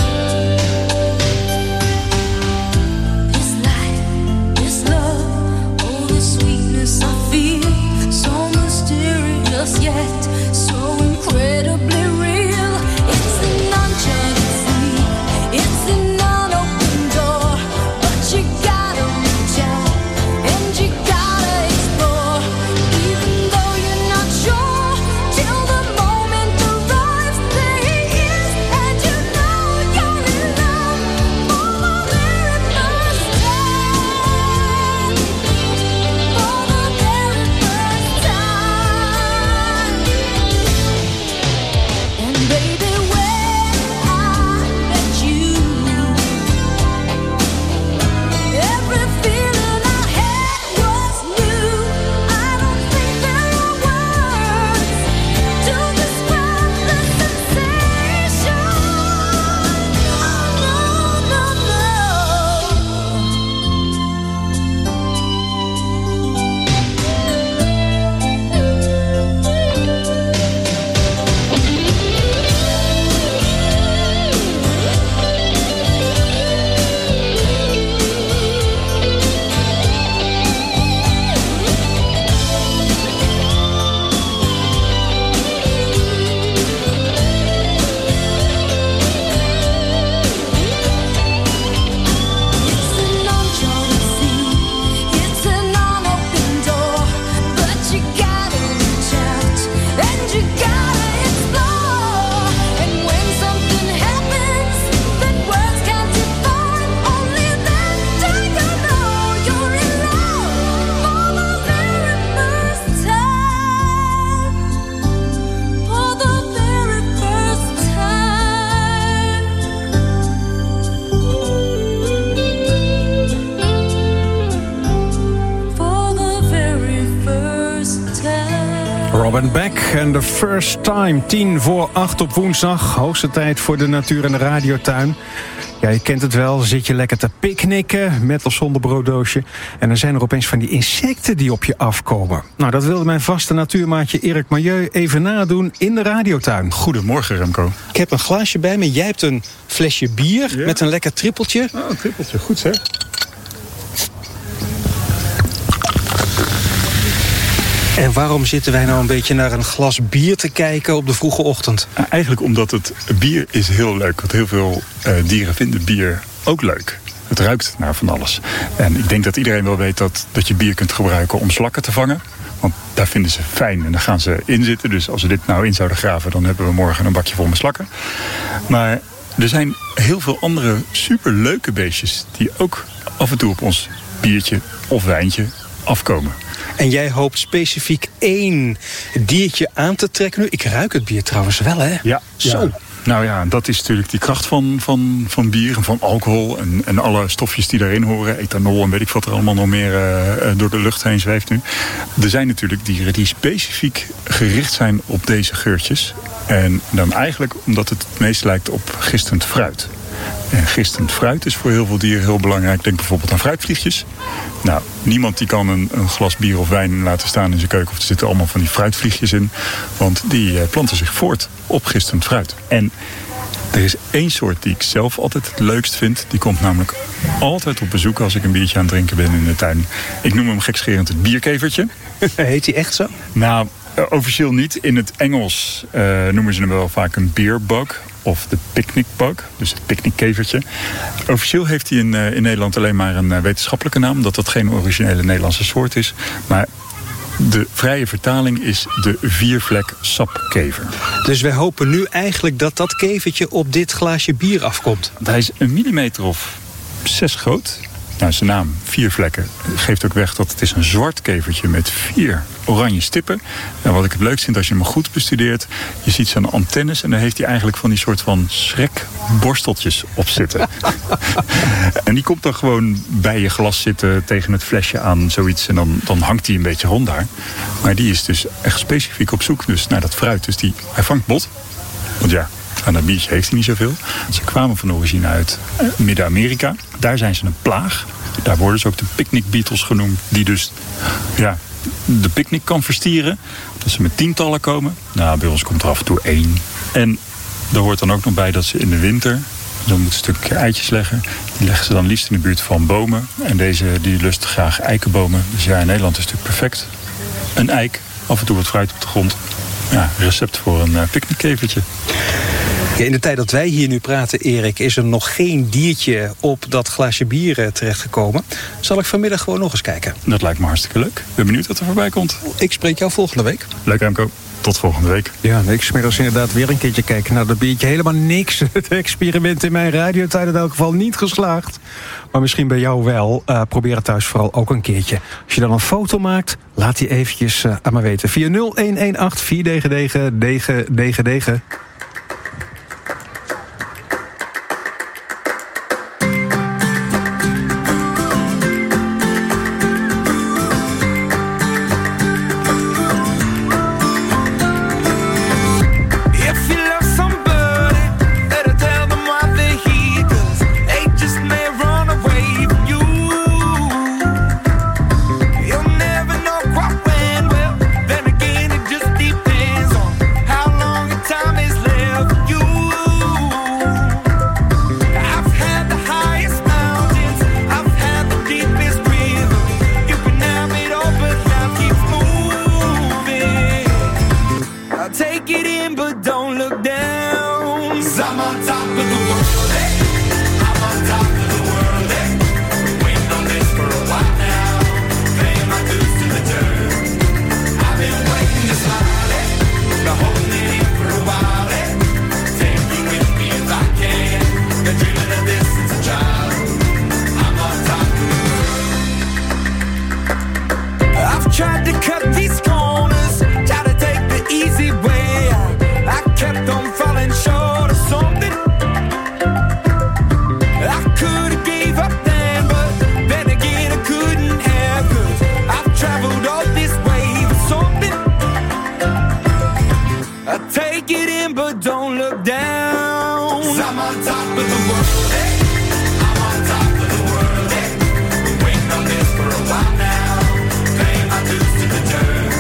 This life, this love, all the sweetness I feel, so mysterious yet so incredibly real. It's an uncharted sea, it's an unopened door, but you gotta reach out and you gotta explore, even though you're not sure till the moment arrives. There he is, and you know you're in love for the very first time. For the very first time. And baby, when I met you, every feeling I had was new. I don't think there are words to describe the sensation. No, no, It's an uncharted sea, it's an unopened door, but you gotta reach out and you gotta explore. And when something happens that words can't define, only then do you know you're in love for the very first time. For the very first time. For the very first time. Robin Beck en The First Time. Tien voor acht op woensdag. Hoogste tijd voor de natuur en de radiotuin. Ja, je kent het wel. Zit je lekker te picknicken met of zonder brooddoosje. En dan zijn er opeens van die insecten die op je afkomen. Nou, dat wilde mijn vaste natuurmaatje Erik Milieu even nadoen in de radiotuin. Goedemorgen, Remco. Ik heb een glaasje bij me. Jij hebt een flesje bier Ja. met een lekker trippeltje. Oh, een trippeltje. Goed zeg. En waarom zitten wij nou een beetje naar een glas bier te kijken op de vroege ochtend? Nou, eigenlijk omdat het bier is heel leuk. Want heel veel uh, dieren vinden bier ook leuk. Het ruikt naar van alles. En ik denk dat iedereen wel weet dat, dat je bier kunt gebruiken om slakken te vangen. Want daar vinden ze fijn en daar gaan ze in zitten. Dus als we dit nou in zouden graven, dan hebben we morgen een bakje vol met slakken. Maar er zijn heel veel andere superleuke beestjes die ook af en toe op ons biertje of wijntje afkomen. En jij hoopt specifiek één diertje aan te trekken nu. Ik ruik het bier trouwens wel, hè? Ja, Zo. Ja. Nou ja, dat is natuurlijk die kracht van, van, van bier en van alcohol en, en alle stofjes die daarin horen. Ethanol en weet ik wat er allemaal nog meer uh, door de lucht heen zweeft nu. Er zijn natuurlijk dieren die specifiek gericht zijn op deze geurtjes. En dan eigenlijk omdat het het meest lijkt op gistend fruit. En gistend fruit is voor heel veel dieren heel belangrijk. Denk bijvoorbeeld aan fruitvliegjes. Nou, niemand die kan een, een glas bier of wijn laten staan in zijn keuken. Of er zitten allemaal van die fruitvliegjes in. Want die uh, planten zich voort op gistend fruit. En er is één soort die ik zelf altijd het leukst vind. Die komt namelijk altijd op bezoek als ik een biertje aan het drinken ben in de tuin. Ik noem hem gekscherend het bierkevertje. Heet hij echt zo? Nou, uh, officieel niet. In het Engels uh, noemen ze hem wel vaak een beer bug. Of de picnic bug, dus het picknickkevertje. Officieel heeft hij in, uh, in Nederland alleen maar een uh, wetenschappelijke naam. Dat dat geen originele Nederlandse soort is. Maar de vrije vertaling is de viervlek sapkever. Dus wij hopen nu eigenlijk dat dat kevertje op dit glaasje bier afkomt. Hij is een millimeter of zes groot. Nou, zijn naam, viervlekken, geeft ook weg dat het is een zwart kevertje met vier oranje stippen. En wat ik het leukst vind als je hem goed bestudeert, je ziet zijn antennes en daar heeft hij eigenlijk van die soort van schrekborsteltjes op zitten. En die komt dan gewoon bij je glas zitten tegen het flesje aan, zoiets. En dan, dan hangt hij een beetje rond daar. Maar die is dus echt specifiek op zoek dus naar dat fruit. Dus die, hij vangt bot. Want ja, aan dat biertje heeft hij niet zoveel. Ze kwamen van origine uit Midden-Amerika. Daar zijn ze een plaag. Daar worden ze ook de picnic beetles genoemd. Die dus ja, de picknick kan verstieren. Dat ze met tientallen komen. Nou, bij ons komt er af en toe één. En er hoort dan ook nog bij dat ze in de winter, dan moeten ze een stukje eitjes leggen. Die leggen ze dan liefst in de buurt van bomen. En deze die lust graag eikenbomen. Dus ja, in Nederland is het natuurlijk perfect. Een eik, af en toe wat fruit op de grond. Ja, recept voor een uh, picknickkevertje. Ja, in de tijd dat wij hier nu praten, Erik, is er nog geen diertje op dat glaasje bier terechtgekomen. Zal ik vanmiddag gewoon nog eens kijken? Dat lijkt me hartstikke leuk. Ik ben benieuwd wat er voorbij komt. Ik spreek jou volgende week. Leuk, Remco. Tot volgende week. Ja, ik smiddags inderdaad weer een keertje kijken naar dat biertje. Helemaal niks. Het experiment in mijn radiotijd in elk geval niet geslaagd. Maar misschien bij jou wel. Uh, probeer het thuis vooral ook een keertje. Als je dan een foto maakt, laat die eventjes uh, aan me weten. Via nul een een acht vier negen negen negen negen negen. Turn.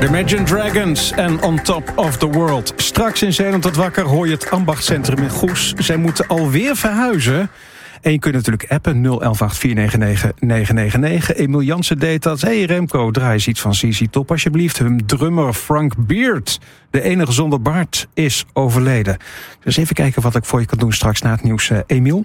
The Imagine Dragons en On Top of the World. Straks in Zeeland tot wakker hoor je het ambachtscentrum in Goes. Zij moeten alweer verhuizen. En je kunt natuurlijk appen nul elf acht vier negen negen negen negen negen. Emiel Jansen deed dat. Hey Remco, draai eens iets van Z Z Top alsjeblieft. Hun drummer Frank Beard, de enige zonder baard, is overleden. Dus even kijken wat ik voor je kan doen straks na het nieuws. Uh, Emiel?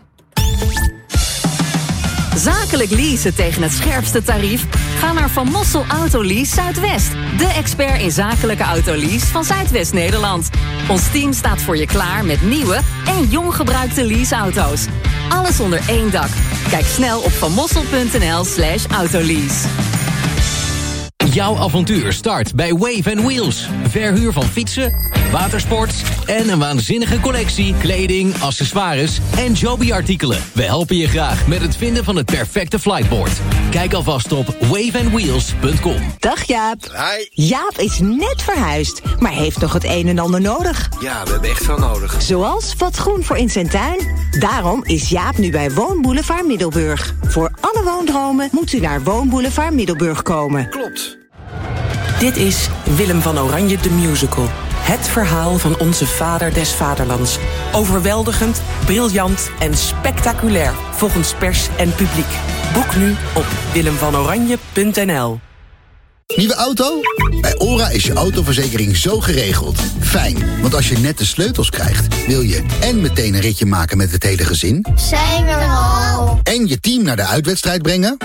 Zakelijk leasen tegen het scherpste tarief? Ga naar Van Mossel Autolease Zuidwest. De expert in zakelijke autolease van Zuidwest-Nederland. Ons team staat voor je klaar met nieuwe en jong gebruikte leaseauto's. Alles onder één dak. Kijk snel op vanmossel.nl slash autolease. Jouw avontuur start bij Wave and Wheels. Verhuur van fietsen, watersports en een waanzinnige collectie kleding, accessoires en Joby-artikelen. We helpen je graag met het vinden van het perfecte flightboard. Kijk alvast op wave and wheels punt com. Dag Jaap. Hi. Jaap is net verhuisd, maar heeft nog het een en ander nodig. Ja, we hebben echt veel nodig. Zoals wat groen voor in zijn tuin. Daarom is Jaap nu bij Woonboulevard Middelburg. Voor alle woondromen moet u naar Woonboulevard Middelburg komen. Klopt. Dit is Willem van Oranje de Musical. Het verhaal van onze vader des vaderlands. Overweldigend, briljant en spectaculair. Volgens pers en publiek. Boek nu op willem van oranje punt n l. Nieuwe auto? Bij OHRA is je autoverzekering zo geregeld. Fijn, want als je net de sleutels krijgt, wil je en meteen een ritje maken met het hele gezin. Zijn we er al? En je team naar de uitwedstrijd brengen.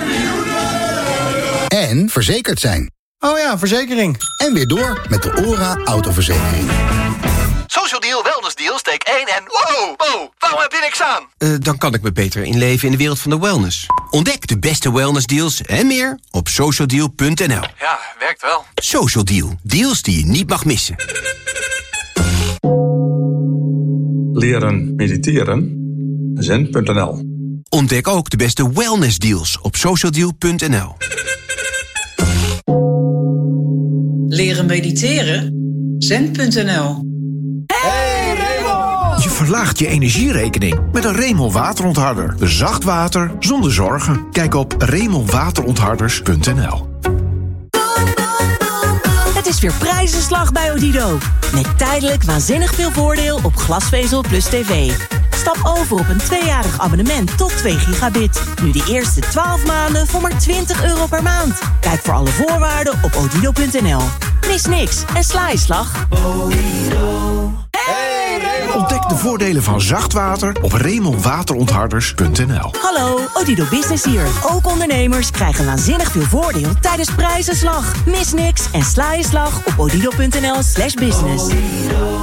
En verzekerd zijn. Oh ja, verzekering. En weer door met de OHRA autoverzekering. Social Deal, Wellness Deal, steek één en wow, wow, waarom heb je niks aan? Uh, dan kan ik me beter inleven in de wereld van de wellness. Ontdek de beste wellnessdeals en meer op social deal punt n l. Ja, werkt wel. Social Deal, deals die je niet mag missen. Leren mediteren, zen punt n l. Ontdek ook de beste wellnessdeals op social deal punt n l. Leren mediteren? zen punt n l. Hey Remol! Je verlaagt je energierekening met een Remol waterontharder. Zacht water zonder zorgen. Kijk op remol waterontharders punt n l. Het is weer prijzenslag bij Odido. Met tijdelijk waanzinnig veel voordeel op glasvezel plus tv. Stap over op een tweejarig abonnement tot twee gigabit. Nu de eerste twaalf maanden voor maar twintig euro per maand. Kijk voor alle voorwaarden op odido punt n l. Mis niks en sla je slag. Ontdek de voordelen van zacht water op remol waterontharders punt n l. Hallo, Odido Business hier. Ook ondernemers krijgen waanzinnig veel voordeel tijdens prijzenslag. Mis niks en sla je slag op odido punt n l slash business.